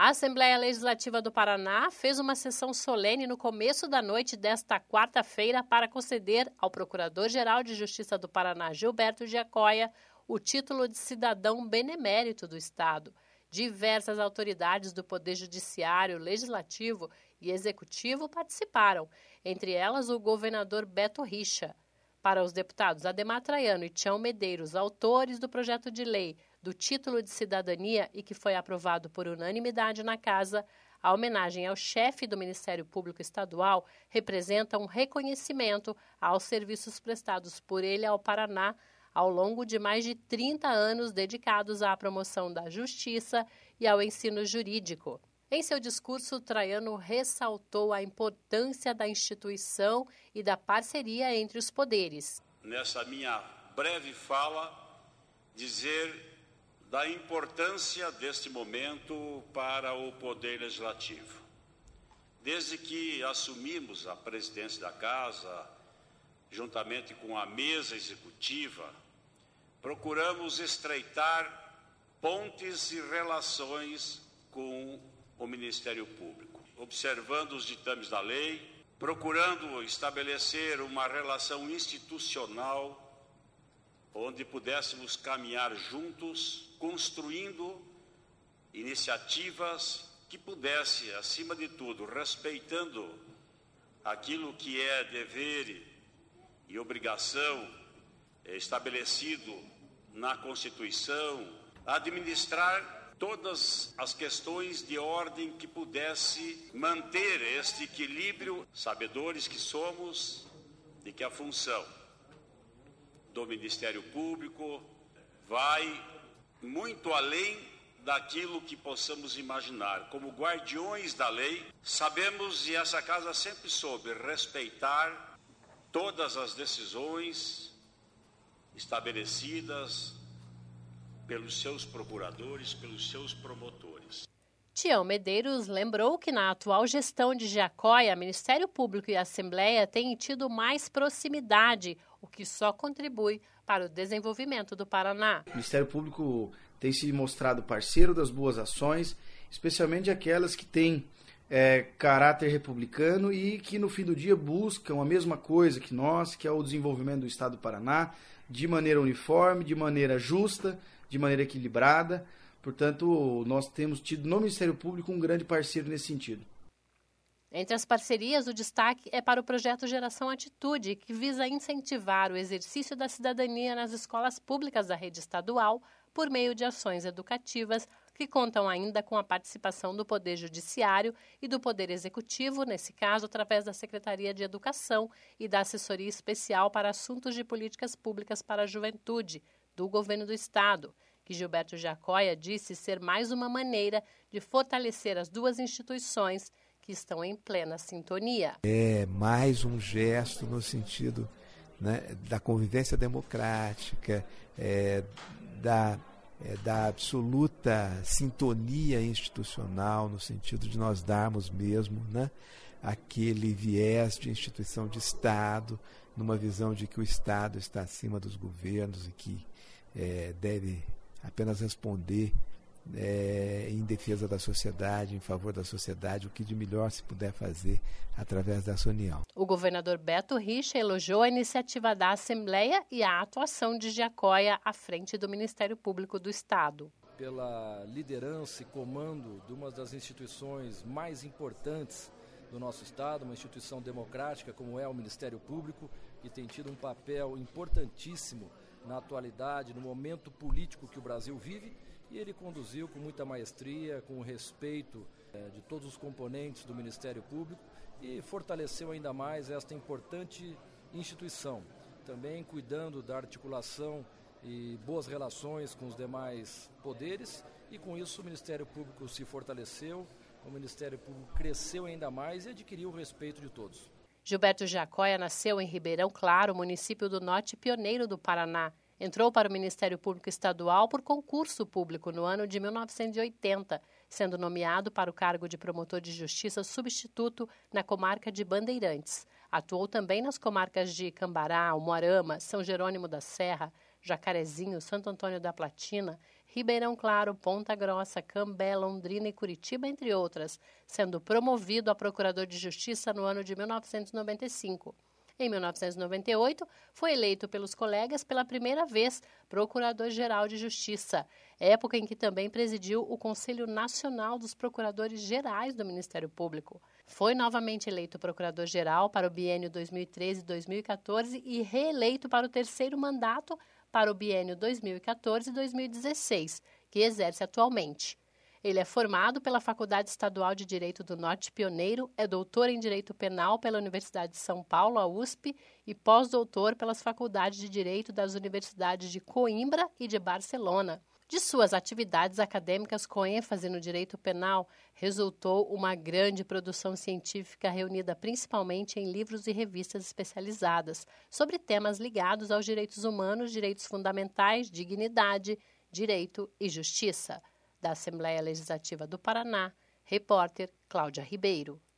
A Assembleia Legislativa do Paraná fez uma sessão solene no começo da noite desta quarta-feira para conceder ao Procurador-Geral de Justiça do Paraná, Gilberto Giacoia, o título de cidadão benemérito do Estado. Diversas autoridades do Poder Judiciário, Legislativo e Executivo participaram, entre elas o governador Beto Richa. Para os deputados Ademar Traiano e Tião Medeiros, autores do projeto de lei do título de cidadania e que foi aprovado por unanimidade na Casa, a homenagem ao chefe do Ministério Público Estadual representa um reconhecimento aos serviços prestados por ele ao Paraná ao longo de mais de 30 anos dedicados à promoção da justiça e ao ensino jurídico. Em seu discurso, Traiano ressaltou a importância da instituição e da parceria entre os poderes. Nessa minha breve fala, dizer da importância deste momento para o Poder Legislativo. Desde que assumimos a presidência da Casa, juntamente com a mesa executiva, procuramos estreitar pontes e relações com o Ministério Público, observando os ditames da lei, procurando estabelecer uma relação institucional onde pudéssemos caminhar juntos, construindo iniciativas que pudesse, acima de tudo, respeitando aquilo que é dever e obrigação estabelecido na Constituição, administrar todas as questões de ordem que pudesse manter este equilíbrio, sabedores que somos de que a função do Ministério Público vai muito além daquilo que possamos imaginar. Como guardiões da lei, sabemos, e essa Casa sempre soube, respeitar todas as decisões estabelecidas pelos seus procuradores, pelos seus promotores. Tião Medeiros lembrou que na atual gestão de Giacoia, Ministério Público e Assembleia têm tido mais proximidade, o que só contribui para o desenvolvimento do Paraná. O Ministério Público tem se mostrado parceiro das boas ações, especialmente aquelas que têm caráter republicano e que no fim do dia buscam a mesma coisa que nós, que é o desenvolvimento do Estado do Paraná, de maneira uniforme, de maneira justa, de maneira equilibrada. Portanto, nós temos tido no Ministério Público um grande parceiro nesse sentido. Entre as parcerias, o destaque é para o projeto Geração Atitude, que visa incentivar o exercício da cidadania nas escolas públicas da rede estadual por meio de ações educativas que contam ainda com a participação do Poder Judiciário e do Poder Executivo, nesse caso, através da Secretaria de Educação e da Assessoria Especial para Assuntos de Políticas Públicas para a Juventude, do Governo do Estado, que Gilberto Giacoia disse ser mais uma maneira de fortalecer as duas instituições que estão em plena sintonia. É mais um gesto no sentido, né, da convivência democrática, da absoluta sintonia institucional, no sentido de nós darmos mesmo, né, aquele viés de instituição de Estado, numa visão de que o Estado está acima dos governos e que deve apenas responder em defesa da sociedade, em favor da sociedade, o que de melhor se puder fazer através dessa união. O governador Beto Richa elogiou a iniciativa da Assembleia e a atuação de Giacoia à frente do Ministério Público do Estado. Pela liderança e comando de uma das instituições mais importantes do nosso Estado, uma instituição democrática como é o Ministério Público, que tem tido um papel importantíssimo na atualidade, no momento político que o Brasil vive, e ele conduziu com muita maestria, com o respeito de todos os componentes do Ministério Público e fortaleceu ainda mais esta importante instituição, também cuidando da articulação e boas relações com os demais poderes, e com isso o Ministério Público se fortaleceu, o Ministério Público cresceu ainda mais e adquiriu o respeito de todos. Gilberto Giacoia nasceu em Ribeirão Claro, município do norte pioneiro do Paraná. Entrou para o Ministério Público Estadual por concurso público no ano de 1980, sendo nomeado para o cargo de promotor de justiça substituto na comarca de Bandeirantes. Atuou também nas comarcas de Cambará, Umuarama, São Jerônimo da Serra, Jacarezinho, Santo Antônio da Platina, Ribeirão Claro, Ponta Grossa, Cambé, Londrina e Curitiba, entre outras, sendo promovido a procurador de justiça no ano de 1995. Em 1998, foi eleito pelos colegas pela primeira vez Procurador-Geral de Justiça, época em que também presidiu o Conselho Nacional dos Procuradores Gerais do Ministério Público. Foi novamente eleito Procurador-Geral para o biênio 2013-2014 e reeleito para o terceiro mandato para o biênio 2014-2016, que exerce atualmente. Ele é formado pela Faculdade Estadual de Direito do Norte Pioneiro, é doutor em Direito Penal pela Universidade de São Paulo, a USP, e pós-doutor pelas Faculdades de Direito das Universidades de Coimbra e de Barcelona. De suas atividades acadêmicas com ênfase no direito penal, resultou uma grande produção científica reunida principalmente em livros e revistas especializadas sobre temas ligados aos direitos humanos, direitos fundamentais, dignidade, direito e justiça. Da Assembleia Legislativa do Paraná, repórter Cláudia Ribeiro.